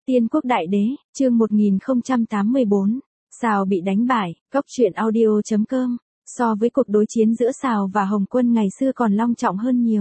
Tiên quốc đại đế, chương 1084, Sào bị đánh bại, góc truyện audio.com, so với cuộc đối chiến giữa Sào và Hồng Quân ngày xưa còn long trọng hơn nhiều.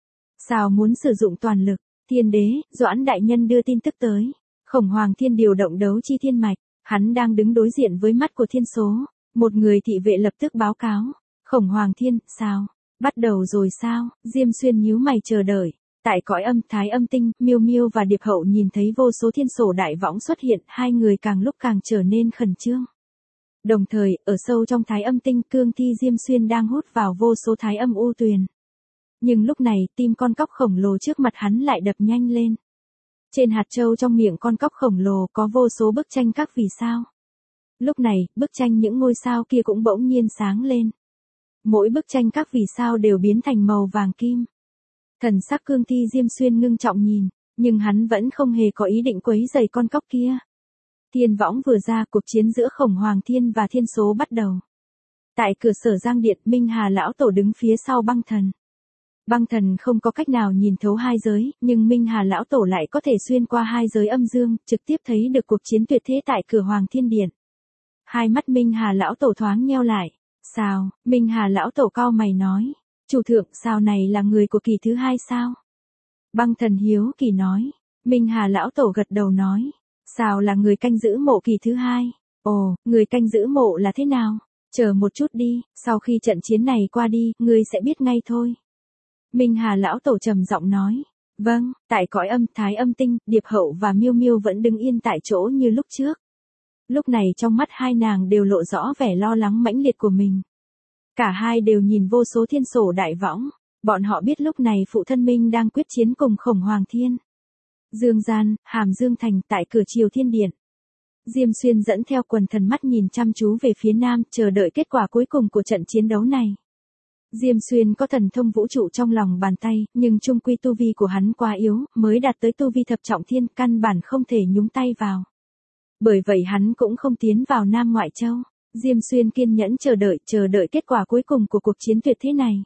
Sào muốn sử dụng toàn lực, Thiên đế, Doãn đại nhân đưa tin tức tới. Khổng Hoàng Thiên điều động đấu chi thiên mạch, hắn đang đứng đối diện với mắt của thiên số, một người thị vệ lập tức báo cáo. Khổng Hoàng Thiên, sao? Bắt đầu rồi sao? Diêm Xuyên nhíu mày chờ đợi. Tại cõi âm Thái Âm Tinh, Miêu Miêu và Điệp Hậu nhìn thấy vô số thiên sổ đại võng xuất hiện, hai người càng lúc càng trở nên khẩn trương. Đồng thời, ở sâu trong Thái Âm Tinh, cương thi Diêm Xuyên đang hút vào vô số Thái Âm u tuyền. Nhưng lúc này, tim con cóc khổng lồ trước mặt hắn lại đập nhanh lên. Trên hạt châu trong miệng con cóc khổng lồ có vô số bức tranh các vì sao. Lúc này, bức tranh những ngôi sao kia cũng bỗng nhiên sáng lên. Mỗi bức tranh các vì sao đều biến thành màu vàng kim. Thần sắc cương thi Diêm Xuyên ngưng trọng nhìn, nhưng hắn vẫn không hề có ý định quấy rầy con cóc kia. Thiên võng vừa ra, cuộc chiến giữa Khổng Hoàng Thiên và thiên số bắt đầu. Tại cửa Sở Giang Điện, Minh Hà lão tổ đứng phía sau băng thần. Băng thần không có cách nào nhìn thấu hai giới, nhưng Minh Hà lão tổ lại có thể xuyên qua hai giới âm dương, trực tiếp thấy được cuộc chiến tuyệt thế tại cửa Hoàng Thiên Điện. Hai mắt Minh Hà lão tổ thoáng nheo lại. Sao? Minh Hà lão tổ cau mày nói. Chủ thượng, Sào này là người của kỳ thứ hai sao? Băng thần hiếu kỳ nói. Minh Hà lão tổ gật đầu nói. Sào là người canh giữ mộ kỳ thứ hai. Ồ, người canh giữ mộ là thế nào? Chờ một chút đi, sau khi trận chiến này qua đi, ngươi sẽ biết ngay thôi. Minh Hà lão tổ trầm giọng nói. Vâng, tại cõi âm Thái Âm Tinh, Điệp Hậu và Miêu Miêu vẫn đứng yên tại chỗ như lúc trước. Lúc này trong mắt hai nàng đều lộ rõ vẻ lo lắng mãnh liệt của mình. Cả hai đều nhìn vô số thiên sổ đại võng, bọn họ biết lúc này phụ thân Minh đang quyết chiến cùng Khổng Hoàng Thiên. Dương gian, Hàm Dương Thành tại cửa Triều Thiên Điện. Diêm Xuyên dẫn theo quần thần mắt nhìn chăm chú về phía nam, chờ đợi kết quả cuối cùng của trận chiến đấu này. Diêm Xuyên có thần thông vũ trụ trong lòng bàn tay, nhưng chung quy tu vi của hắn quá yếu, mới đạt tới tu vi thập trọng thiên, căn bản không thể nhúng tay vào. Bởi vậy hắn cũng không tiến vào Nam Ngoại Châu. Diêm Xuyên kiên nhẫn chờ đợi kết quả cuối cùng của cuộc chiến tuyệt thế này.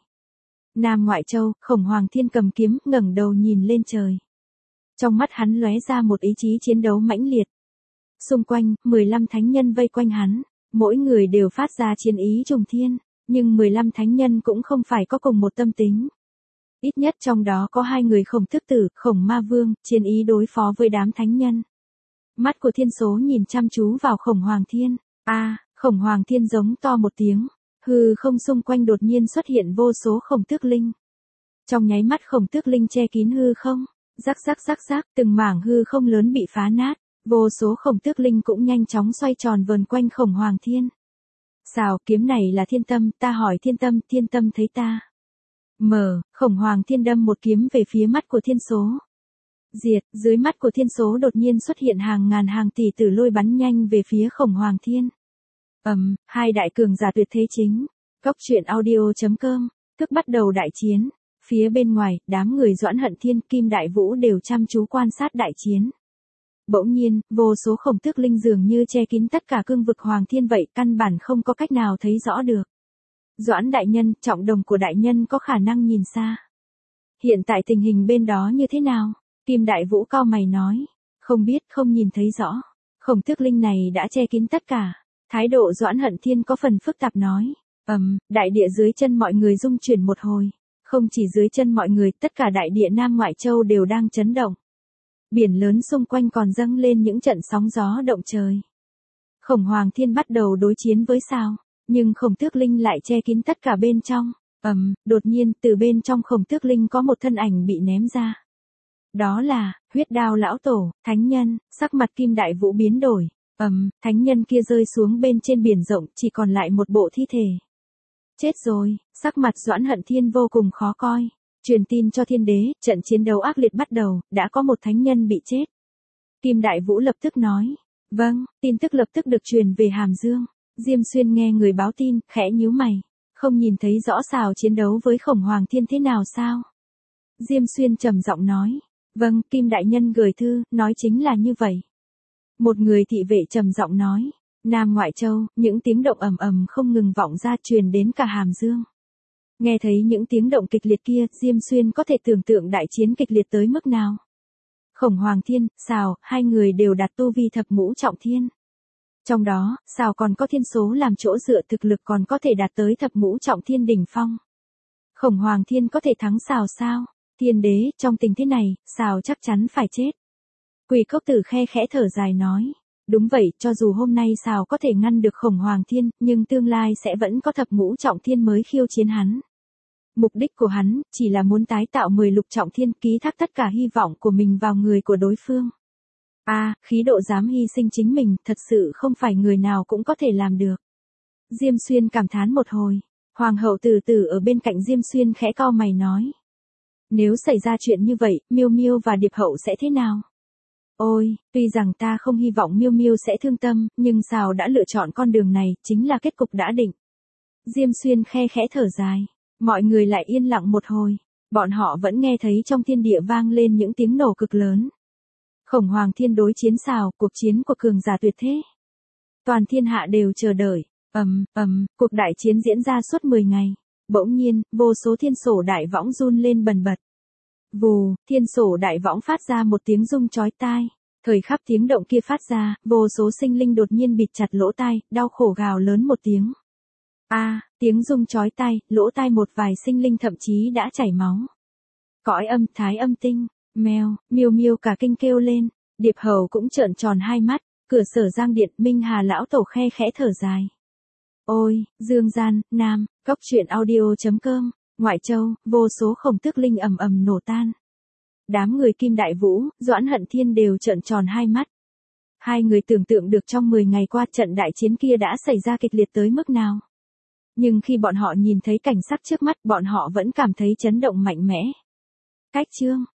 Nam Ngoại Châu, Khổng Hoàng Thiên cầm kiếm, ngẩng đầu nhìn lên trời. Trong mắt hắn lóe ra một ý chí chiến đấu mãnh liệt. Xung quanh, 15 thánh nhân vây quanh hắn, mỗi người đều phát ra chiến ý trùng thiên, nhưng 15 thánh nhân cũng không phải có cùng một tâm tính. Ít nhất trong đó có hai người Khổng Thức Tử, Khổng Ma Vương, chiến ý đối phó với đám thánh nhân. Mắt của thiên số nhìn chăm chú vào Khổng Hoàng Thiên. Khổng Hoàng Thiên giống to một tiếng, hư không xung quanh đột nhiên xuất hiện vô số khổng tước linh. Trong nháy mắt khổng tước linh che kín hư không, rắc, từng mảng hư không lớn bị phá nát, vô số khổng tước linh cũng nhanh chóng xoay tròn vần quanh Khổng Hoàng Thiên. Sào, kiếm này là thiên tâm, ta hỏi thiên tâm thấy ta. Khổng Hoàng Thiên đâm một kiếm về phía mắt của thiên số. Diệt, dưới mắt của thiên số đột nhiên xuất hiện hàng ngàn hàng tỷ tử lôi bắn nhanh về phía Khổng Hoàng Thiên. Hai đại cường giả tuyệt thế chính. Góc truyện audio.com, thức bắt đầu đại chiến. Phía bên ngoài, đám người Doãn Hận Thiên, Kim Đại Vũ đều chăm chú quan sát đại chiến. Bỗng nhiên, vô số khổng tước linh dường như che kín tất cả cương vực Hoàng Thiên vậy, căn bản không có cách nào thấy rõ được. Doãn đại nhân, trọng đồng của đại nhân có khả năng nhìn xa. Hiện tại tình hình bên đó như thế nào? Kim Đại Vũ cau mày nói. Không biết, không nhìn thấy rõ. Khổng tước linh này đã che kín tất cả. Thái độ Doãn Hận Thiên có phần phức tạp nói. Đại địa dưới chân mọi người rung chuyển một hồi. Không chỉ dưới chân mọi người, tất cả đại địa Nam Ngoại Châu đều đang chấn động. Biển lớn xung quanh còn dâng lên những trận sóng gió động trời. Khổng Hoàng Thiên bắt đầu đối chiến với Sào, nhưng Khổng Tước Linh lại che kín tất cả bên trong. Đột nhiên, từ bên trong Khổng Tước Linh có một thân ảnh bị ném ra. Đó là, Huyết Đao lão tổ, thánh nhân. Sắc mặt Kim Đại Vũ biến đổi. Thánh nhân kia rơi xuống bên trên biển rộng, chỉ còn lại một bộ thi thể. Chết rồi, sắc mặt Doãn Hận Thiên vô cùng khó coi. Truyền tin cho thiên đế, trận chiến đấu ác liệt bắt đầu, đã có một thánh nhân bị chết. Kim Đại Vũ lập tức nói. Vâng, tin tức lập tức được truyền về Hàm Dương. Diêm Xuyên nghe người báo tin, khẽ nhíu mày. Không nhìn thấy rõ Sào chiến đấu với Khổng Hoàng Thiên thế nào sao? Diêm Xuyên trầm giọng nói. Vâng, Kim Đại Nhân gửi thư, nói chính là như vậy. Một người thị vệ trầm giọng nói. Nam Ngoại Châu, những tiếng động ầm không ngừng vọng ra truyền đến cả Hàm Dương. Nghe thấy những tiếng động kịch liệt kia, Diêm Xuyên có thể tưởng tượng đại chiến kịch liệt tới mức nào. Khổng Hoàng Thiên, Sào, hai người đều đạt tu vi thập ngũ trọng thiên. Trong đó, Sào còn có thiên số làm chỗ dựa thực lực còn có thể đạt tới thập ngũ trọng thiên đỉnh phong. Khổng Hoàng Thiên có thể thắng Sào sao? Thiên đế, trong tình thế này, Sào chắc chắn phải chết. Quỷ Cốc Tử khe khẽ thở dài nói. Đúng vậy, cho dù hôm nay Sào có thể ngăn được Khổng Hoàng Thiên, nhưng tương lai sẽ vẫn có thập ngũ trọng thiên mới khiêu chiến hắn. Mục đích của hắn, chỉ là muốn tái tạo 10 lục trọng thiên, ký thác tất cả hy vọng của mình vào người của đối phương. Khí độ dám hy sinh chính mình, thật sự không phải người nào cũng có thể làm được. Diêm Xuyên cảm thán một hồi. Hoàng hậu từ từ ở bên cạnh Diêm Xuyên khẽ cau mày nói. Nếu xảy ra chuyện như vậy, Miêu Miêu và Điệp Hậu sẽ thế nào? Ôi, tuy rằng ta không hy vọng Miêu Miêu sẽ thương tâm, nhưng Sào đã lựa chọn con đường này, chính là kết cục đã định. Diêm Xuyên khe khẽ thở dài. Mọi người lại yên lặng một hồi. Bọn họ vẫn nghe thấy trong thiên địa vang lên những tiếng nổ cực lớn. Khổng Hoàng Thiên đối chiến Sào, cuộc chiến của cường giả tuyệt thế. Toàn thiên hạ đều chờ đợi. Cuộc đại chiến diễn ra suốt 10 ngày. Bỗng nhiên, vô số thiên sổ đại võng run lên bần bật. Vù, thiên sổ đại võng phát ra một tiếng rung chói tai. Thời khắc tiếng động kia phát ra, vô số sinh linh đột nhiên bịt chặt lỗ tai, đau khổ gào lớn một tiếng. Tiếng rung chói tai, lỗ tai một vài sinh linh thậm chí đã chảy máu. Cõi âm thái âm tinh, mèo, Miêu Miêu cả kinh kêu lên, Điệp Hầu cũng trợn tròn hai mắt, cửa Sở Giang Điện, Minh Hà lão tổ khe khẽ thở dài. Ôi, Dương Gian, Nam, Cốc Truyện Audio.com, Ngoại Châu, vô số khổng tước linh ầm ầm nổ tan. Đám người Kim Đại Vũ, Doãn Hận Thiên đều trợn tròn hai mắt. Hai người tưởng tượng được trong 10 ngày qua trận đại chiến kia đã xảy ra kịch liệt tới mức nào. Nhưng khi bọn họ nhìn thấy cảnh sắc trước mắt, bọn họ vẫn cảm thấy chấn động mạnh mẽ. Cách chương